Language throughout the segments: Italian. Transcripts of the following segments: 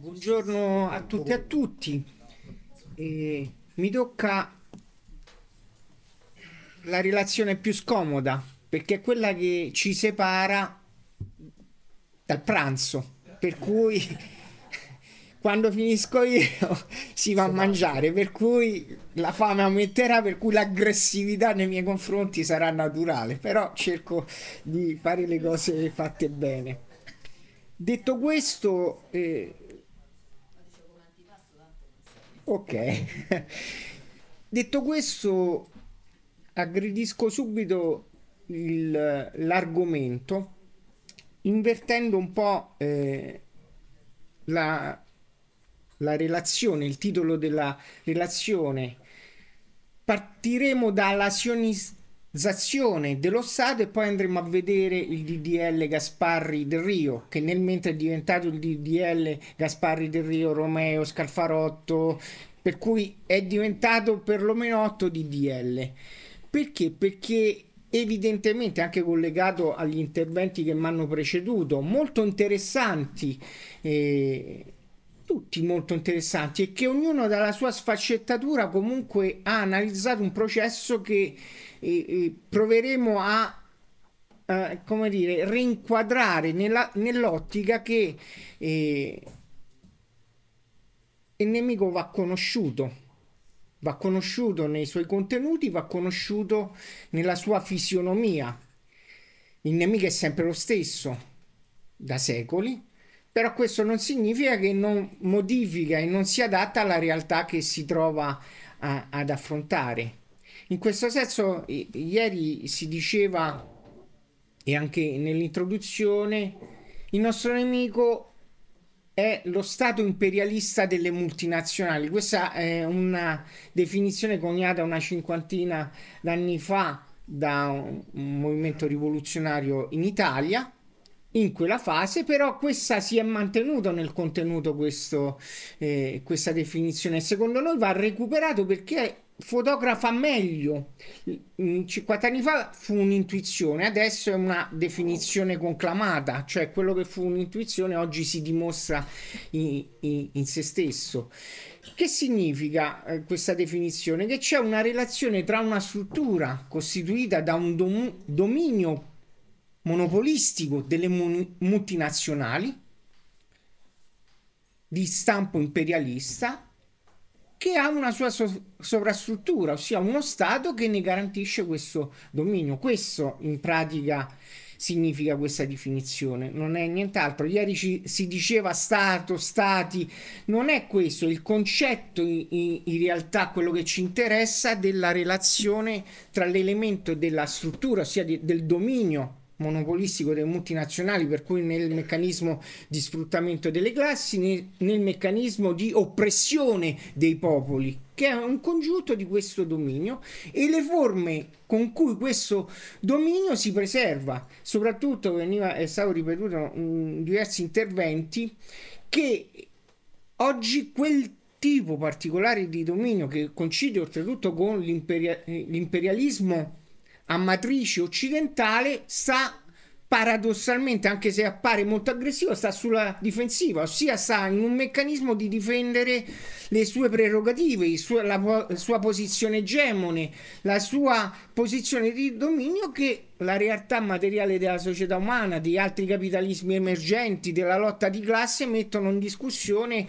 Buongiorno a tutte e a tutti. Mi tocca la relazione più scomoda perché è quella che ci separa dal pranzo, per cui quando finisco io si va a mangiare, per cui la fame aumenterà, per cui l'aggressività nei miei confronti sarà naturale, però cerco di fare le cose fatte bene. Detto questo, ok. Detto questo, aggredisco subito l'argomento, invertendo un po' la, la relazione, il titolo della relazione. Partiremo dalla sionizzazione dello Stato e poi andremo a vedere il DDL Gasparri del Rio, che nel mentre è diventato il DDL Gasparri del Rio Romeo Scalfarotto, per cui è diventato perlomeno 8 DDL. Perché? Perché evidentemente anche collegato agli interventi che mi hanno preceduto, molto interessanti, eh, tutti molto interessanti, e che ognuno dalla sua sfaccettatura comunque ha analizzato un processo che proveremo a come dire, rinquadrare nell'ottica che il nemico va conosciuto nei suoi contenuti, va conosciuto nella sua fisionomia. Il nemico è sempre lo stesso, da secoli, però questo non significa che non modifica e non si adatta alla realtà che si trova ad affrontare. In questo senso, ieri si diceva, e anche nell'introduzione, il nostro nemico è lo Stato imperialista delle multinazionali. Questa è una definizione coniata una cinquantina d'anni fa da un movimento rivoluzionario in Italia. In quella fase, però, questa si è mantenuta nel contenuto, questa definizione. Secondo noi va recuperato perché fotografa meglio. 50 anni fa fu un'intuizione, adesso è una definizione conclamata, cioè quello che fu un'intuizione oggi si dimostra in se stesso. Che significa questa definizione? Che c'è una relazione tra una struttura costituita da un dominio monopolistico delle multinazionali di stampo imperialista che ha una sua sovrastruttura, ossia uno Stato che ne garantisce questo dominio. Questo in pratica significa questa definizione, non è nient'altro. Ieri si diceva Stato, Stati, non è questo il concetto, in realtà quello che ci interessa della relazione tra l'elemento della struttura, ossia del dominio monopolistico delle multinazionali, per cui nel meccanismo di sfruttamento delle classi, nel meccanismo di oppressione dei popoli, che è un congiunto di questo dominio, e le forme con cui questo dominio si preserva. Soprattutto è stato ripetuto in diversi interventi che oggi quel tipo particolare di dominio, che coincide oltretutto con l'imperialismo a matrice occidentale, sta paradossalmente, anche se appare molto aggressivo, sta sulla difensiva, ossia sta in un meccanismo di difendere le sue prerogative, la sua posizione egemone, la sua posizione di dominio che la realtà materiale della società umana, di altri capitalismi emergenti, della lotta di classe mettono in discussione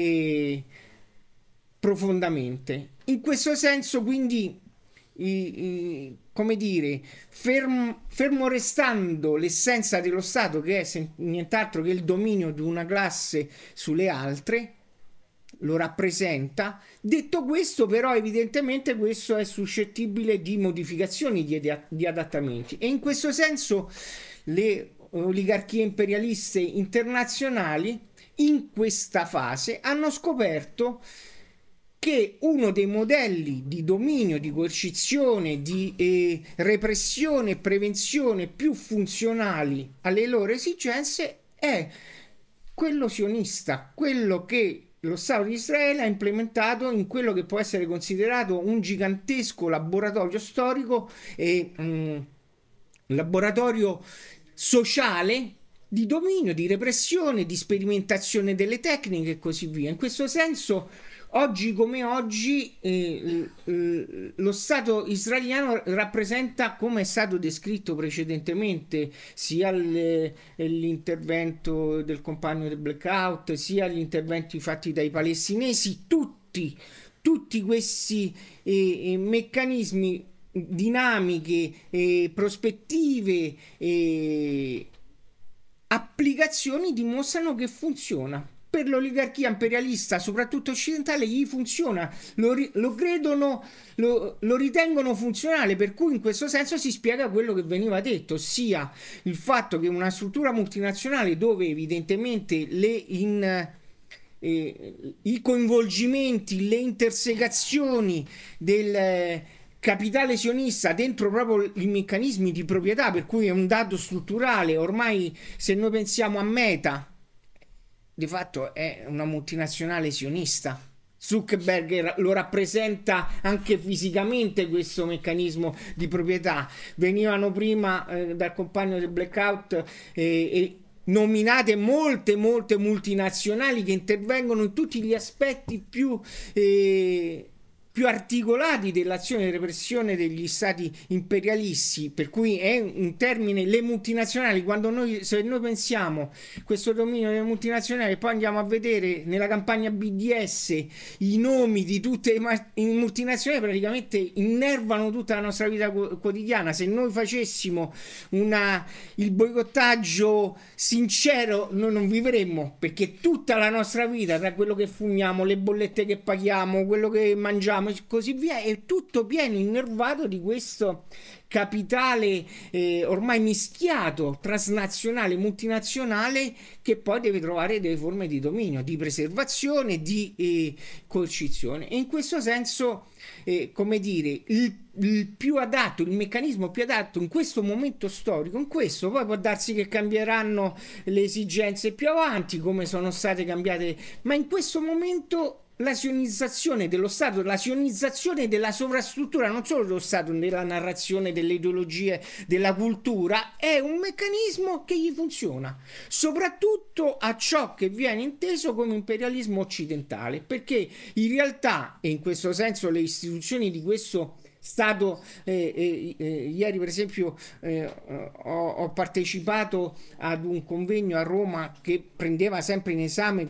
profondamente. In questo senso, quindi, come dire, fermo restando l'essenza dello Stato, che è nient'altro che il dominio di una classe sulle altre, lo rappresenta. Detto questo, però, evidentemente questo è suscettibile di modificazioni, di adattamenti, e in questo senso le oligarchie imperialiste internazionali in questa fase hanno scoperto che uno dei modelli di dominio, di coercizione, di repressione e prevenzione più funzionali alle loro esigenze è quello sionista, quello che lo Stato di Israele ha implementato in quello che può essere considerato un gigantesco laboratorio storico e laboratorio sociale di dominio, di repressione, di sperimentazione delle tecniche e così via. In questo senso, oggi come oggi, lo Stato israeliano rappresenta, come è stato descritto precedentemente, sia l'intervento del compagno del blackout, sia gli interventi fatti dai palestinesi, tutti questi meccanismi, dinamiche, prospettive, applicazioni dimostrano che funziona. Per l'oligarchia imperialista, soprattutto occidentale, gli funziona, lo credono, lo ritengono funzionale, per cui in questo senso si spiega quello che veniva detto, ossia il fatto che una struttura multinazionale dove evidentemente i coinvolgimenti, le intersecazioni del capitale sionista dentro proprio i meccanismi di proprietà, per cui è un dato strutturale. Ormai se noi pensiamo a Meta, di fatto è una multinazionale sionista. Zuckerberg lo rappresenta anche fisicamente questo meccanismo di proprietà. Venivano prima dal compagno del blackout nominate molte multinazionali che intervengono in tutti gli aspetti più articolati dell'azione di repressione degli stati imperialisti, per cui è un termine, le multinazionali, se noi pensiamo questo dominio delle multinazionali, poi andiamo a vedere nella campagna BDS i nomi di tutte le multinazionali, praticamente innervano tutta la nostra vita quotidiana. Se noi facessimo il boicottaggio sincero, noi non vivremmo, perché tutta la nostra vita, tra quello che fumiamo, le bollette che paghiamo, quello che mangiamo e così via, è tutto pieno, innervato di questo capitale ormai mischiato, transnazionale, multinazionale, che poi deve trovare delle forme di dominio, di preservazione, di coercizione. E in questo senso, come dire, il più adatto, il meccanismo più adatto in questo momento storico, in questo poi può darsi che cambieranno le esigenze più avanti, come sono state cambiate, ma in questo momento la sionizzazione dello Stato, la sionizzazione della sovrastruttura, non solo dello Stato, della narrazione, delle ideologie, della cultura, è un meccanismo che gli funziona, soprattutto a ciò che viene inteso come imperialismo occidentale, perché in realtà, e in questo senso le istituzioni di questo Stato, ieri per esempio ho partecipato ad un convegno a Roma che prendeva sempre in esame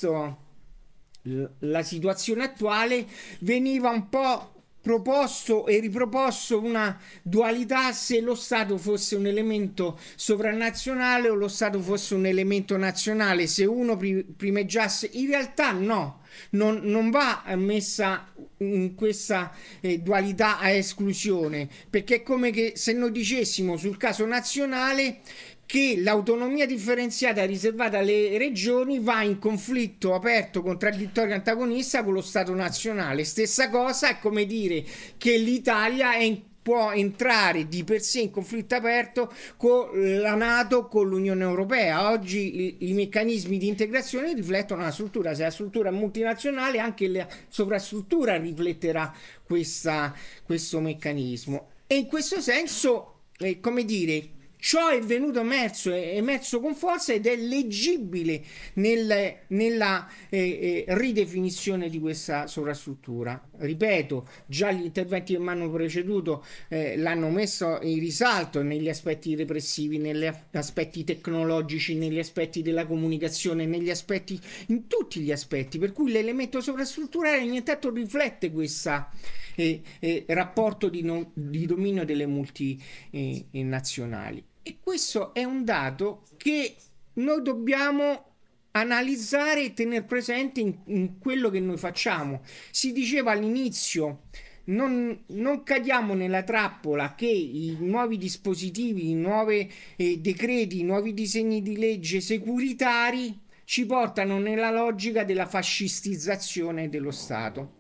la situazione attuale. Veniva un po' proposto e riproposto una dualità: se lo Stato fosse un elemento sovranazionale o lo Stato fosse un elemento nazionale, se uno primeggiasse. In realtà no, non va messa in questa dualità a esclusione, perché è come che se noi dicessimo sul caso nazionale che l'autonomia differenziata riservata alle regioni va in conflitto aperto, contraddittorio, antagonista con lo Stato nazionale. Stessa cosa è come dire che l'Italia può entrare di per sé in conflitto aperto con la NATO, con l'Unione Europea. Oggi i meccanismi di integrazione riflettono la struttura. Se la struttura è multinazionale, anche la sovrastruttura rifletterà questo meccanismo. E in questo senso, come dire, ciò è emerso con forza ed è leggibile nella ridefinizione di questa sovrastruttura. Ripeto, già gli interventi che mi hanno preceduto l'hanno messo in risalto negli aspetti repressivi, negli aspetti tecnologici, negli aspetti della comunicazione, in tutti gli aspetti, per cui l'elemento sovrastrutturale nient'altro riflette questo rapporto di dominio delle multinazionali. E questo è un dato che noi dobbiamo analizzare e tenere presente in quello che noi facciamo. Si diceva all'inizio, non cadiamo nella trappola che i nuovi dispositivi, i nuovi decreti, i nuovi disegni di legge securitari ci portano nella logica della fascistizzazione dello Stato.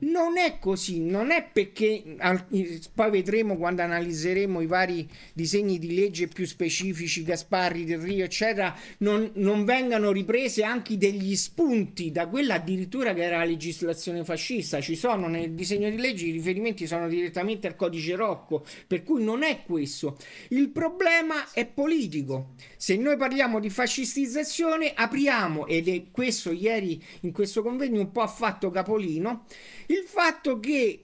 Non è così, non è perché poi vedremo quando analizzeremo i vari disegni di legge più specifici, Gasparri, Del Rio, eccetera, non vengano riprese anche degli spunti da quella addirittura che era la legislazione fascista. Ci sono nel disegno di legge i riferimenti sono direttamente al codice Rocco, per cui non è questo. Il problema è politico. Se noi parliamo di fascistizzazione, apriamo, ed è questo ieri in questo convegno un po' ha fatto capolino, il fatto che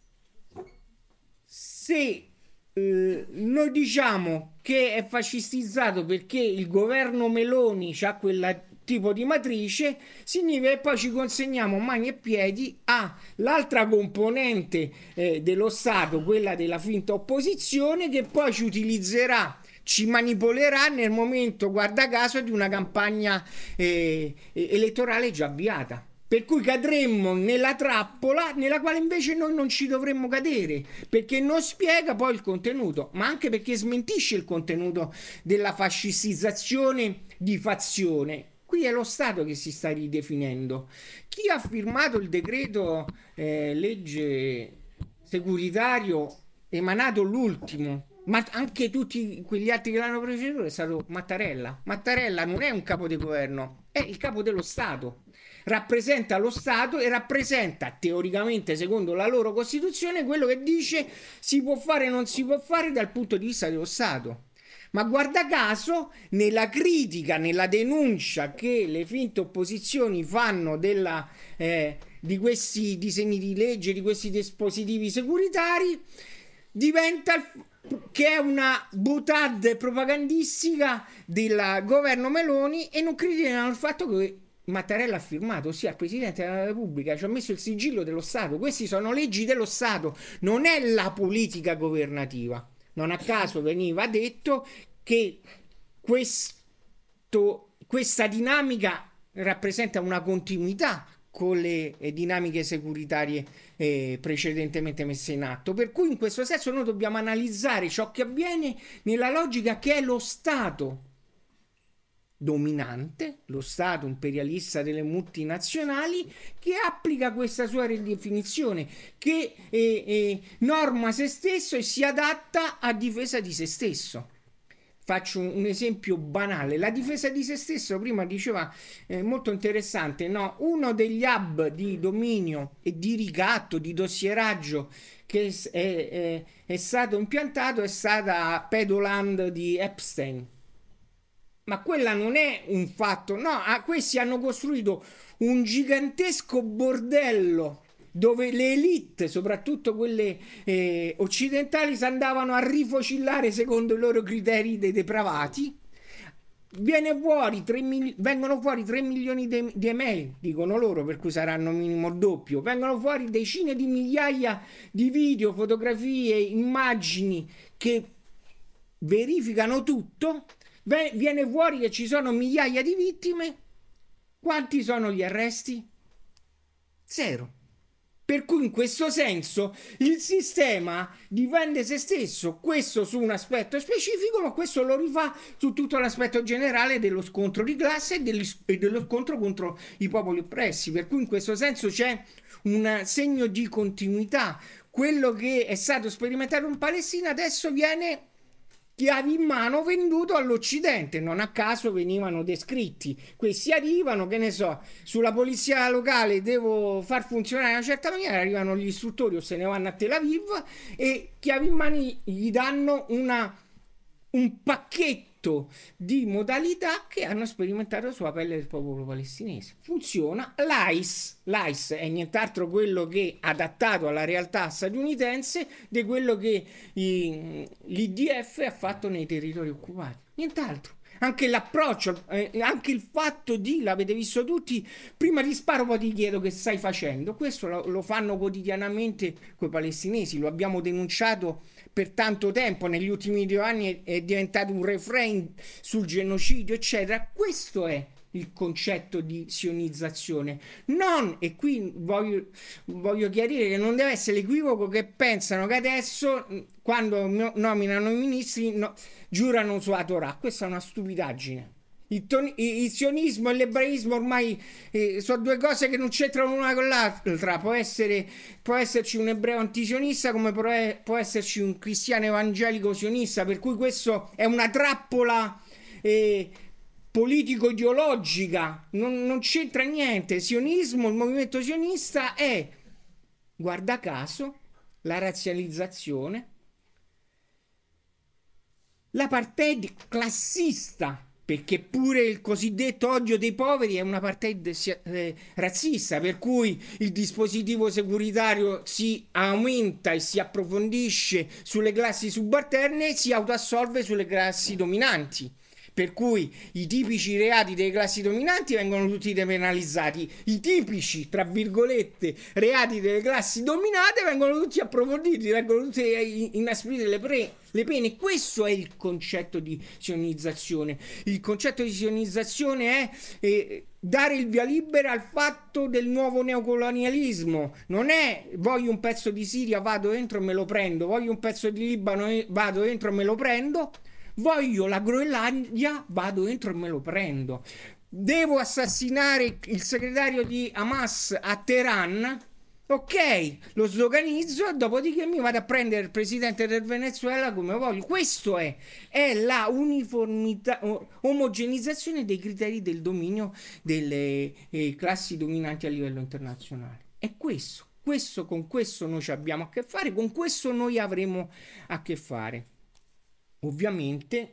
se noi diciamo che è fascistizzato perché il governo Meloni ha quel tipo di matrice, significa che poi ci consegniamo mani e piedi all'altra componente dello Stato, quella della finta opposizione, che poi ci utilizzerà, ci manipolerà nel momento, guarda caso, di una campagna elettorale già avviata. Per cui cadremmo nella trappola nella quale invece noi non ci dovremmo cadere, perché non spiega poi il contenuto, ma anche perché smentisce il contenuto della fascistizzazione di fazione. Qui è lo Stato che si sta ridefinendo. Chi ha firmato il decreto legge securitario emanato l'ultimo, ma anche tutti quegli altri che l'hanno preceduto, è stato Mattarella. Mattarella non è un capo di governo, è il capo dello Stato. Rappresenta lo Stato e rappresenta teoricamente, secondo la loro Costituzione, quello che dice si può fare o non si può fare dal punto di vista dello Stato. Ma guarda caso, nella critica, nella denuncia che le finte opposizioni fanno di questi disegni di legge, di questi dispositivi securitari, diventa che è una boutade propagandistica del governo Meloni, e non criticano il fatto che Mattarella ha firmato, ossia il Presidente della Repubblica ci ha messo il sigillo dello Stato. Queste sono leggi dello Stato, non è la politica governativa. Non a caso veniva detto che questa dinamica rappresenta una continuità con le dinamiche securitarie precedentemente messe in atto, per cui in questo senso noi dobbiamo analizzare ciò che avviene nella logica che è lo Stato dominante, lo Stato imperialista delle multinazionali, che applica questa sua ridefinizione, che norma se stesso e si adatta a difesa di se stesso. Faccio un esempio banale: la difesa di se stesso, prima diceva, molto interessante, no? Uno degli hub di dominio e di ricatto, di dossieraggio che è stato impiantato è stata Pedoland di Epstein. Ma quella non è un fatto, no, questi hanno costruito un gigantesco bordello dove le elite, soprattutto quelle occidentali, si andavano a rifocillare secondo i loro criteri dei depravati. Vengono fuori 3 milioni di email, dicono loro, per cui saranno minimo il doppio. Vengono fuori decine di migliaia di video, fotografie, immagini che verificano tutto. Viene fuori che ci sono migliaia di vittime. Quanti sono gli arresti? 0. Per cui in questo senso il sistema difende se stesso, questo su un aspetto specifico, ma questo lo rifà su tutto l'aspetto generale dello scontro di classe e dello scontro contro i popoli oppressi. Per cui in questo senso c'è un segno di continuità. Quello che è stato sperimentato in Palestina adesso viene chiavi in mano venduto all'Occidente. Non a caso venivano descritti: questi arrivano, che ne so, sulla polizia locale devo far funzionare in una certa maniera, arrivano gli istruttori o se ne vanno a Tel Aviv e chiavi in mano gli danno un pacchetto di modalità che hanno sperimentato sulla pelle del popolo palestinese. Funziona. L'ICE è nient'altro quello che adattato alla realtà statunitense di quello che l'IDF ha fatto nei territori occupati, nient'altro. Anche l'approccio, anche il fatto l'avete visto tutti, prima ti sparo poi ti chiedo che stai facendo. Questo lo fanno quotidianamente coi palestinesi, lo abbiamo denunciato per tanto tempo, negli ultimi 2 anni è diventato un refrain sul genocidio, eccetera. Questo è il concetto di sionizzazione. E qui voglio chiarire che non deve essere l'equivoco che pensano che adesso, quando nominano i ministri, giurano sulla Torah. Questa è una stupidaggine. Il sionismo e l'ebraismo ormai sono due cose che non c'entrano una con l'altra. Può esserci un ebreo antisionista come può esserci un cristiano evangelico sionista, per cui questo è una trappola politico-ideologica, non c'entra niente. Sionismo, il movimento sionista è, guarda caso, la razzializzazione, l'apartheid classista, perché pure il cosiddetto odio dei poveri è un apartheid razzista, per cui il dispositivo securitario si aumenta e si approfondisce sulle classi subalterne e si autoassolve sulle classi dominanti. Per cui i tipici reati delle classi dominanti vengono tutti depenalizzati, i tipici, tra virgolette, reati delle classi dominate vengono tutti approfonditi, vengono tutte inasprite le pene. Questo è il concetto di sionizzazione. Il concetto di sionizzazione è dare il via libera al fatto del nuovo neocolonialismo. Non è voglio un pezzo di Siria, vado dentro e me lo prendo, voglio un pezzo di Libano, vado dentro e me lo prendo. Voglio la Groenlandia, vado dentro e me lo prendo. Devo assassinare il segretario di Hamas a Teheran? Ok, lo sloganizzo, dopodiché mi vado a prendere il presidente del Venezuela come voglio. Questo è la uniformità, omogenizzazione dei criteri del dominio delle classi dominanti a livello internazionale. È questo. Con questo noi abbiamo a che fare, con questo noi avremo a che fare. Ovviamente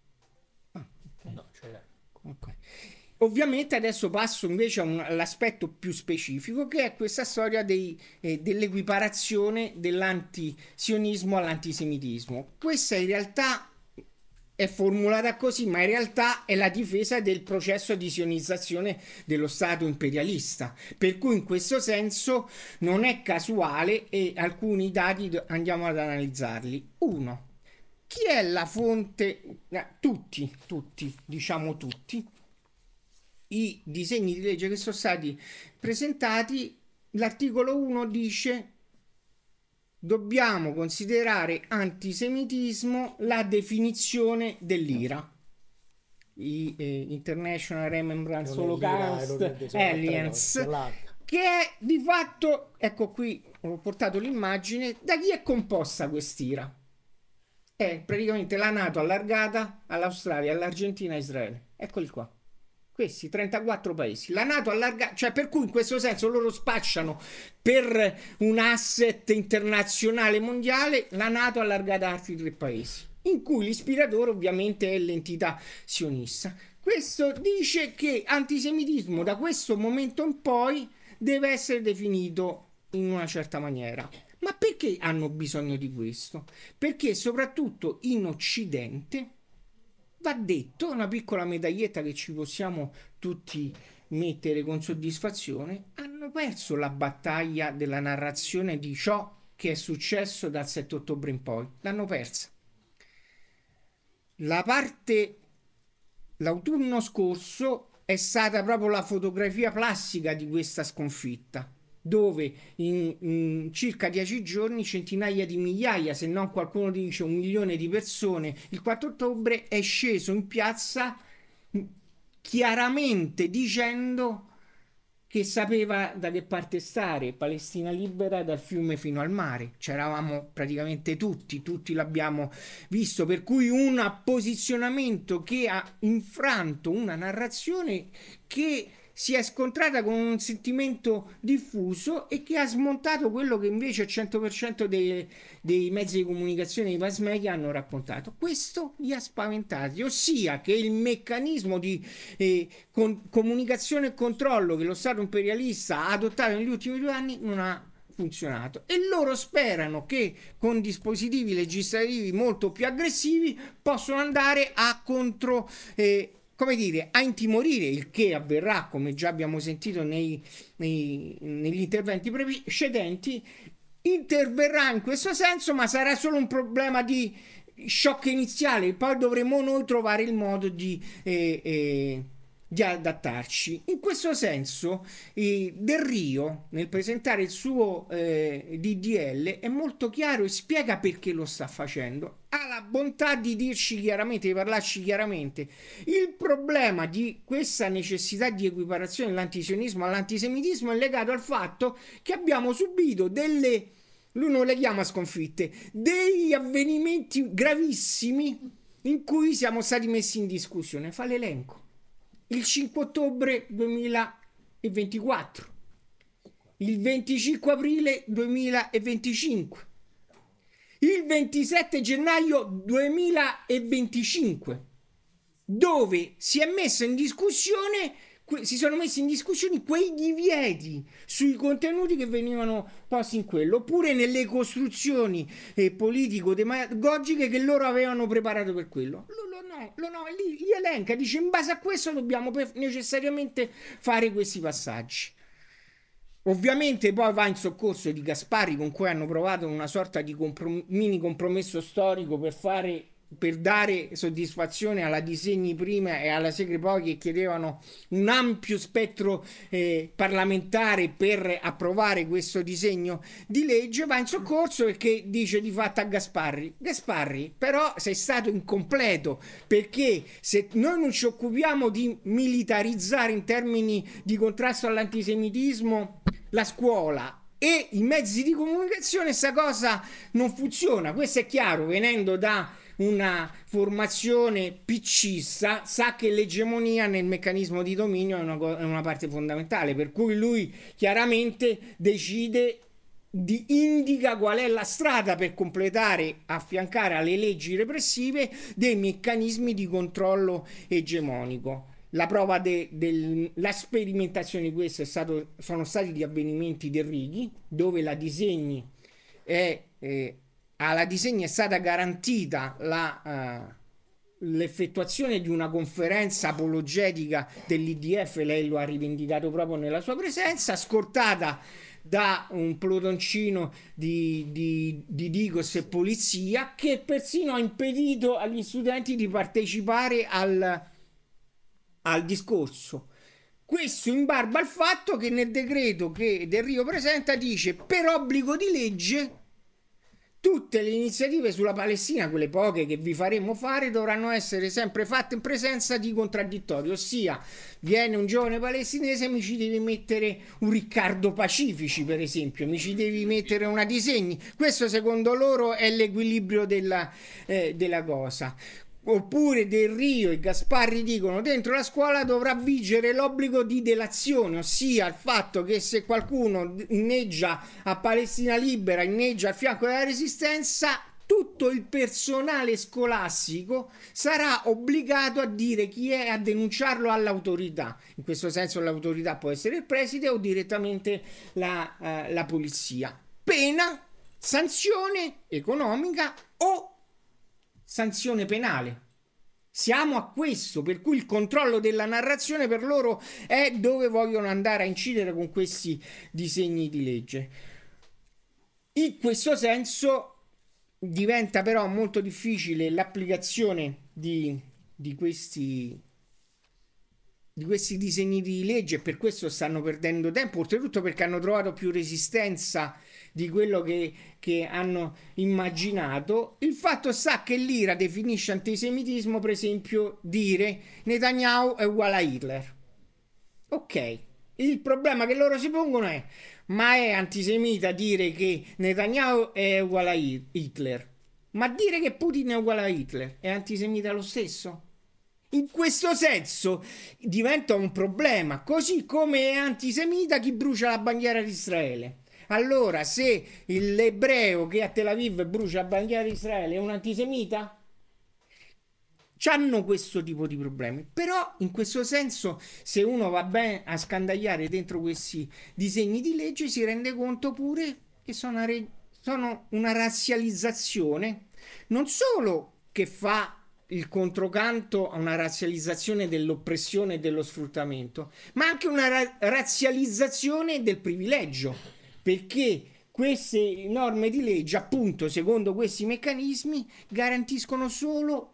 okay. Ovviamente adesso passo invece all'aspetto più specifico, che è questa storia dell'equiparazione dell'antisionismo all'antisemitismo. Questa in realtà è formulata così, ma in realtà è la difesa del processo di sionizzazione dello Stato imperialista, per cui in questo senso non è casuale e alcuni dati andiamo ad analizzarli. Uno, chi è la fonte? Tutti, diciamo tutti, i disegni di legge che sono stati presentati, l'articolo 1 dice dobbiamo considerare antisemitismo la definizione dell'IRA, International Remembrance Holocaust Alliance, che è di fatto, ecco qui ho portato l'immagine, da chi è composta quest'IRA? È praticamente la NATO allargata all'Australia, all'Argentina e a Israele. Eccoli qua. Questi 34 paesi. La NATO allargata, cioè per cui in questo senso loro spacciano per un asset internazionale mondiale la NATO allargata a altri 3 paesi, in cui l'ispiratore ovviamente è l'entità sionista. Questo dice che antisemitismo da questo momento in poi deve essere definito in una certa maniera. Ma perché hanno bisogno di questo? Perché soprattutto in Occidente, va detto, una piccola medaglietta che ci possiamo tutti mettere con soddisfazione, hanno perso la battaglia della narrazione di ciò che è successo dal 7 ottobre in poi. L'hanno persa. L'autunno scorso è stata proprio la fotografia plastica di questa sconfitta, dove in circa 10 giorni centinaia di migliaia, se non qualcuno dice 1 milione di persone, il 4 ottobre è sceso in piazza chiaramente dicendo che sapeva da che parte stare, Palestina libera dal fiume fino al mare. C'eravamo praticamente tutti l'abbiamo visto, per cui un posizionamento che ha infranto una narrazione che si è scontrata con un sentimento diffuso e che ha smontato quello che invece il 100% dei mezzi di comunicazione, dei mass media hanno raccontato. Questo li ha spaventati, ossia che il meccanismo di comunicazione e controllo che lo Stato imperialista ha adottato negli ultimi 2 anni non ha funzionato, e loro sperano che con dispositivi legislativi molto più aggressivi possano andare a come dire, a intimorire, il che avverrà, come già abbiamo sentito negli interventi precedenti, interverrà in questo senso, ma sarà solo un problema di shock iniziale, poi dovremo noi trovare il modo di di adattarci. In questo senso, Del Rio, nel presentare il suo DDL, è molto chiaro e spiega perché lo sta facendo. Ha la bontà di dirci chiaramente, di parlarci chiaramente. Il problema di questa necessità di equiparazione dell'antisionismo all'antisemitismo è legato al fatto che abbiamo subito delle, lui non le chiama sconfitte, degli avvenimenti gravissimi in cui siamo stati messi in discussione. Fa l'elenco. Il 5 ottobre 2024, il 25 aprile 2025, il 27 gennaio 2025, dove si è messo in discussione, si sono messi in discussione quei divieti sui contenuti che venivano posti in quello, oppure nelle costruzioni politico-demagogiche che loro avevano preparato per quello. Li elenca, dice in base a questo dobbiamo necessariamente fare questi passaggi. Ovviamente poi va in soccorso di Gasparri, con cui hanno provato una sorta di mini compromesso storico per dare soddisfazione alla Disegni prima e alla Segre poi, che chiedevano un ampio spettro parlamentare per approvare questo disegno di legge. Va in soccorso perché dice di fatto a Gasparri: però sei stato incompleto, perché se noi non ci occupiamo di militarizzare in termini di contrasto all'antisemitismo la scuola e i mezzi di comunicazione, sta cosa non funziona. Questo è chiaro, venendo da una formazione piccista, sa che l'egemonia nel meccanismo di dominio è una parte fondamentale, per cui lui chiaramente decide, indica qual è la strada per completare, affiancare alle leggi repressive dei meccanismi di controllo egemonico. La prova della sperimentazione di questo sono stati gli avvenimenti del Righi, dove la Disegni alla Disegni è stata garantita l'effettuazione di una conferenza apologetica dell'IDF, lei lo ha rivendicato proprio nella sua presenza, scortata da un plutoncino di Digos e polizia, che persino ha impedito agli studenti di partecipare al discorso. Questo in barba al fatto che nel decreto che Del Rio presenta dice: per obbligo di legge tutte le iniziative sulla Palestina, quelle poche che vi faremo fare, dovranno essere sempre fatte in presenza di contraddittorio, ossia viene un giovane palestinese, mi ci devi mettere un Riccardo Pacifici, per esempio, mi ci devi mettere una Disegni. Questo secondo loro è l'equilibrio della cosa. Oppure Del Rio e Gasparri dicono: dentro la scuola dovrà vigere l'obbligo di delazione, ossia il fatto che se qualcuno inneggia a Palestina Libera, inneggia al fianco della Resistenza, tutto il personale scolastico sarà obbligato a dire chi è, a denunciarlo all'autorità. In questo senso l'autorità può essere il preside o direttamente la polizia. Pena, sanzione economica o sanzione penale. Siamo a questo, per cui il controllo della narrazione per loro è dove vogliono andare a incidere con questi disegni di legge. In questo senso diventa però molto difficile l'applicazione di questi disegni di legge, e per questo stanno perdendo tempo, oltretutto perché hanno trovato più resistenza di quello che hanno immaginato. Il fatto sta che l'IRA definisce antisemitismo, per esempio, dire Netanyahu è uguale a Hitler. Ok, il problema che loro si pongono è: ma è antisemita dire che Netanyahu è uguale a Hitler? Ma dire che Putin è uguale a Hitler è antisemita lo stesso? In questo senso diventa un problema, così come è antisemita chi brucia la bandiera di Israele. Allora, se l'ebreo che a Tel Aviv brucia la bandiera di Israele è un antisemita? C'hanno questo tipo di problemi. Però in questo senso, se uno va bene a scandagliare dentro questi disegni di legge, si rende conto pure che sono una razzializzazione, non solo che fa il controcanto a una razzializzazione dell'oppressione e dello sfruttamento, ma anche una razzializzazione del privilegio, perché queste norme di legge, appunto, secondo questi meccanismi, garantiscono solo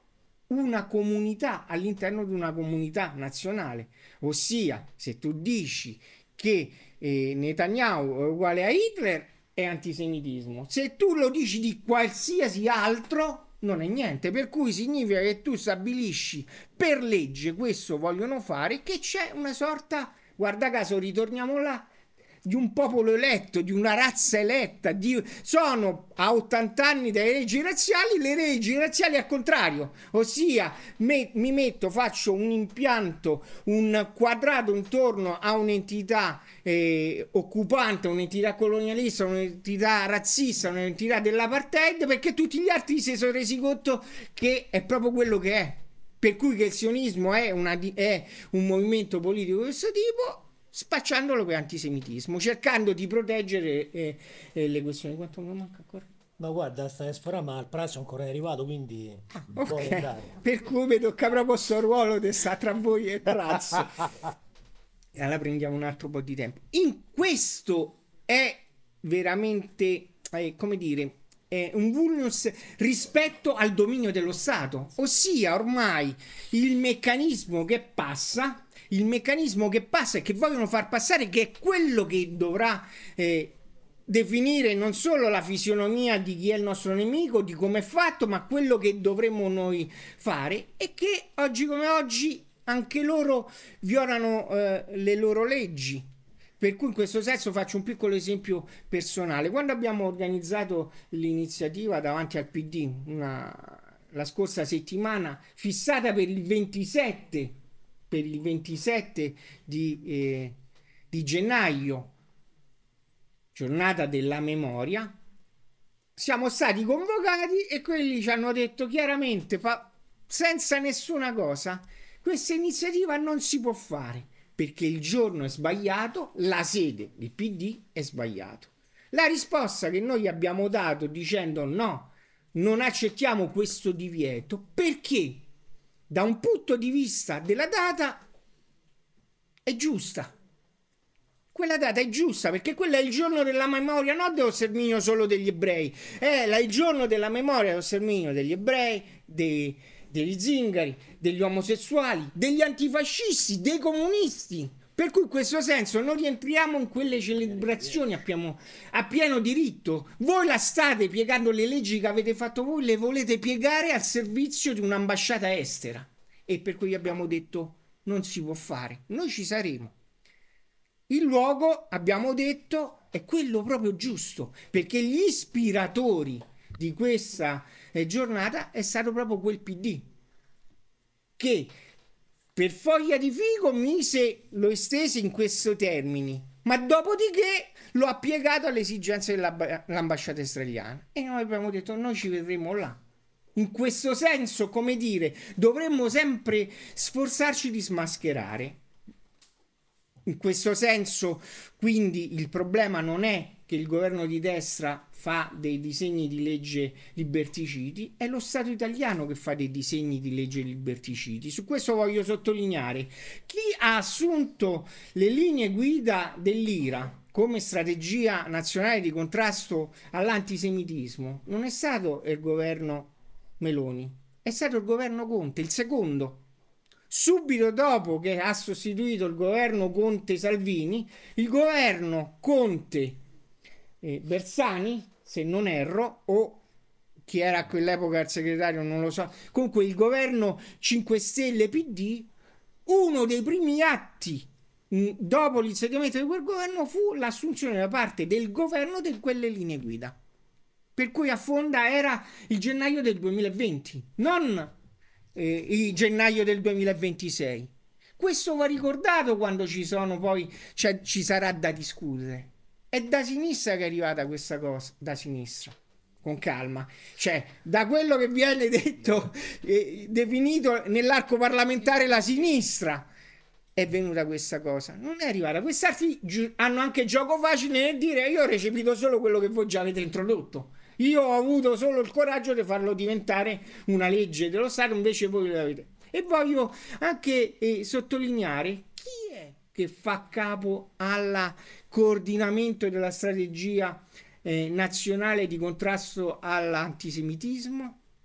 una comunità all'interno di una comunità nazionale. Ossia, se tu dici che Netanyahu è uguale a Hitler, è antisemitismo. Se tu lo dici di qualsiasi altro, non è niente. Per cui significa che tu stabilisci per legge, questo vogliono fare, che c'è una sorta, guarda caso, ritorniamo là, di un popolo eletto, di una razza eletta, sono a 80 anni dalle leggi razziali, le leggi razziali al contrario, ossia mi metto, faccio un impianto, un quadrato intorno a un'entità occupante, un'entità colonialista, un'entità razzista, un'entità dell'apartheid, perché tutti gli altri si sono resi conto che è proprio quello che è. Per cui che il sionismo è un movimento politico di questo tipo, spacciandolo per antisemitismo, cercando di proteggere le questioni. Quanto mi manca ancora? Ma guarda, stai a sforare, ma il pranzo è ancora arrivato, quindi puoi Ok, andare. per cui mi tocca proprio questo ruolo che sta tra voi e il pranzo. E allora prendiamo un altro po' di tempo. In questo è veramente, come dire, è un vulnus rispetto al dominio dello Stato, ossia ormai il meccanismo che passa, e che vogliono far passare, che è quello che dovrà definire non solo la fisionomia di chi è il nostro nemico, di come è fatto, ma quello che dovremmo noi fare, e che oggi come oggi anche loro violano le loro leggi. Per cui in questo senso faccio un piccolo esempio personale. Quando abbiamo organizzato l'iniziativa davanti al PD la scorsa settimana, fissata per il 27 di gennaio, giornata della memoria, siamo stati convocati e quelli ci hanno detto chiaramente, senza nessuna cosa, questa iniziativa non si può fare perché il giorno è sbagliato, la sede del PD è sbagliato. La risposta che noi abbiamo dato dicendo no, non accettiamo questo divieto perché da un punto di vista della data è giusta. Quella data è giusta perché quello è il giorno della memoria, non dello sterminio solo degli ebrei, è il giorno della memoria dello sterminio degli ebrei, degli zingari, degli omosessuali, degli antifascisti, dei comunisti. Per cui in questo senso non rientriamo in quelle celebrazioni a pieno diritto. Voi la state piegando, le leggi che avete fatto voi le volete piegare al servizio di un'ambasciata estera. E per cui abbiamo detto non si può fare. Noi ci saremo. Il luogo, abbiamo detto, è quello proprio giusto, perché gli ispiratori di questa giornata è stato proprio quel PD che per foglia di figo lo estese in questi termini, ma dopodiché lo ha piegato alle esigenze dell'ambasciata israeliana. E noi abbiamo detto noi ci vedremo là. In questo senso, come dire, dovremmo sempre sforzarci di smascherare. In questo senso, quindi, il problema non è che il governo di destra fa dei disegni di legge liberticidi, è lo Stato italiano che fa dei disegni di legge liberticidi. Su questo voglio sottolineare: chi ha assunto le linee guida dell'IRA come strategia nazionale di contrasto all'antisemitismo non è stato il governo Meloni, è stato il governo Conte, il secondo. Subito dopo che ha sostituito il governo Conte-Salvini, il governo Conte-Bersani, se non erro, o chi era a quell'epoca il segretario non lo so, comunque il governo 5 Stelle PD, uno dei primi atti dopo l'insediamento di quel governo fu l'assunzione da parte del governo di quelle linee guida. Per cui a fonda era il gennaio del 2020, non il gennaio del 2026. Questo va ricordato quando ci sarà da discutere. È da sinistra che è arrivata questa cosa, da sinistra, con calma. Cioè, da quello che viene detto, definito nell'arco parlamentare la sinistra, è venuta questa cosa. Non è arrivata. Questi hanno anche gioco facile nel dire io ho recepito solo quello che voi già avete introdotto. Io ho avuto solo il coraggio di farlo diventare una legge dello Stato, invece voi l'avete. E voglio anche sottolineare chi è che fa capo al coordinamento della strategia nazionale di contrasto all'antisemitismo.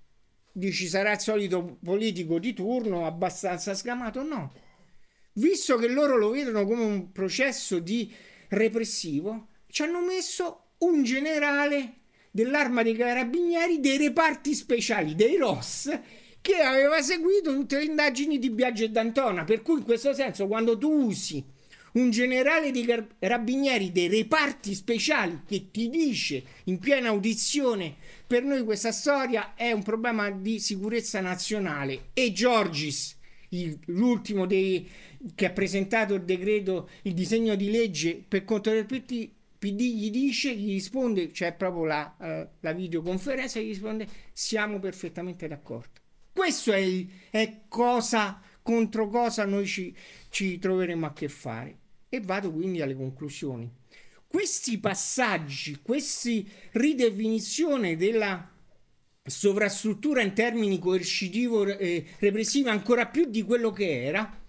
Dici sarà il solito politico di turno abbastanza sgamato? No. Visto che loro lo vedono come un processo di repressivo, ci hanno messo un generale dell'Arma dei Carabinieri dei reparti speciali dei ROS che aveva seguito tutte le indagini di Biagio e D'Antona, per cui in questo senso quando tu usi un generale dei carabinieri dei reparti speciali che ti dice in piena audizione per noi questa storia è un problema di sicurezza nazionale e Giorgis, l'ultimo che ha presentato il decreto, il disegno di legge per conto del PD gli risponde, cioè proprio la videoconferenza, gli risponde siamo perfettamente d'accordo. Questo è cosa contro cosa noi ci troveremo a che fare. E vado quindi alle conclusioni. Questi passaggi, questa ridefinizione della sovrastruttura in termini coercitivo repressivo ancora più di quello che era,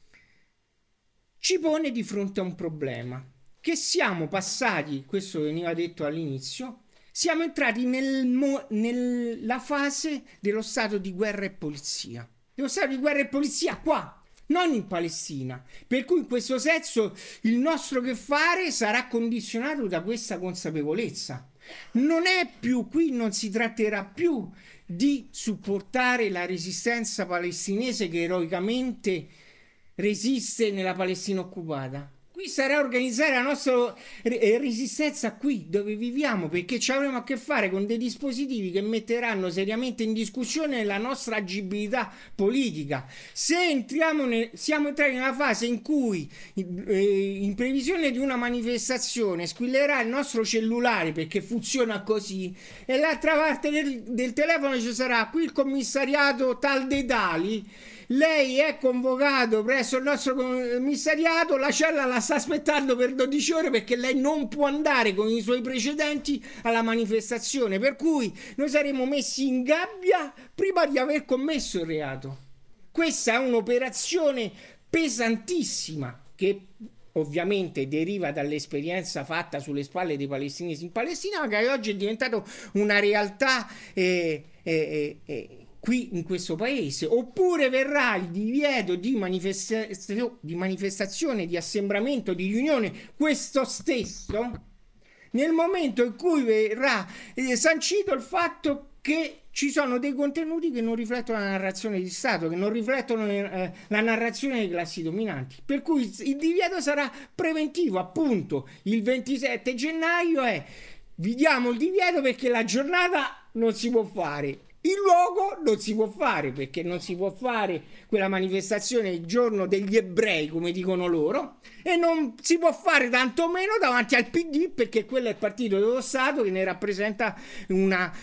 ci pone di fronte a un problema. Che siamo passati, questo veniva detto all'inizio, siamo entrati nella fase dello stato di guerra e polizia. Dello stato di guerra e polizia qua, non in Palestina. Per cui in questo senso il nostro che fare sarà condizionato da questa consapevolezza. Non è più qui, non si tratterà più di supportare la resistenza palestinese che eroicamente resiste nella Palestina occupata. Qui sarà organizzare la nostra resistenza qui dove viviamo, perché ci avremo a che fare con dei dispositivi che metteranno seriamente in discussione la nostra agibilità politica. Se siamo entrati nella fase in cui in previsione di una manifestazione squillerà il nostro cellulare perché funziona così e l'altra parte del telefono ci sarà qui il commissariato tal dei tali, lei è convocato presso il nostro commissariato, la cella la sta aspettando per 12 ore perché lei non può andare con i suoi precedenti alla manifestazione, per cui noi saremo messi in gabbia prima di aver commesso il reato. Questa è un'operazione pesantissima che ovviamente deriva dall'esperienza fatta sulle spalle dei palestinesi in Palestina, ma che oggi è diventato una realtà qui in questo paese. Oppure verrà il divieto di manifestazione, di assembramento, di riunione, questo stesso, nel momento in cui verrà sancito il fatto che ci sono dei contenuti che non riflettono la narrazione di Stato, che non riflettono la narrazione dei classi dominanti. Per cui il divieto sarà preventivo, appunto. Il 27 gennaio vi diamo il divieto perché la giornata non si può fare. Il luogo non si può fare perché non si può fare quella manifestazione il giorno degli ebrei, come dicono loro, e non si può fare tantomeno davanti al PD perché quello è il partito dello Stato che ne rappresenta una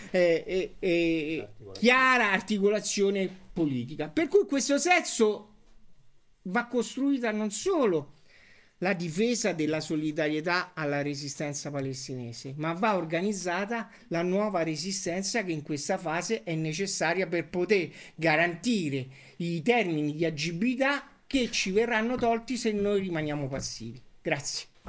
chiara articolazione politica. Per cui in questo senso va costruita non solo la difesa della solidarietà alla resistenza palestinese, ma va organizzata la nuova resistenza che in questa fase è necessaria per poter garantire i termini di agibilità che ci verranno tolti se noi rimaniamo passivi. Grazie.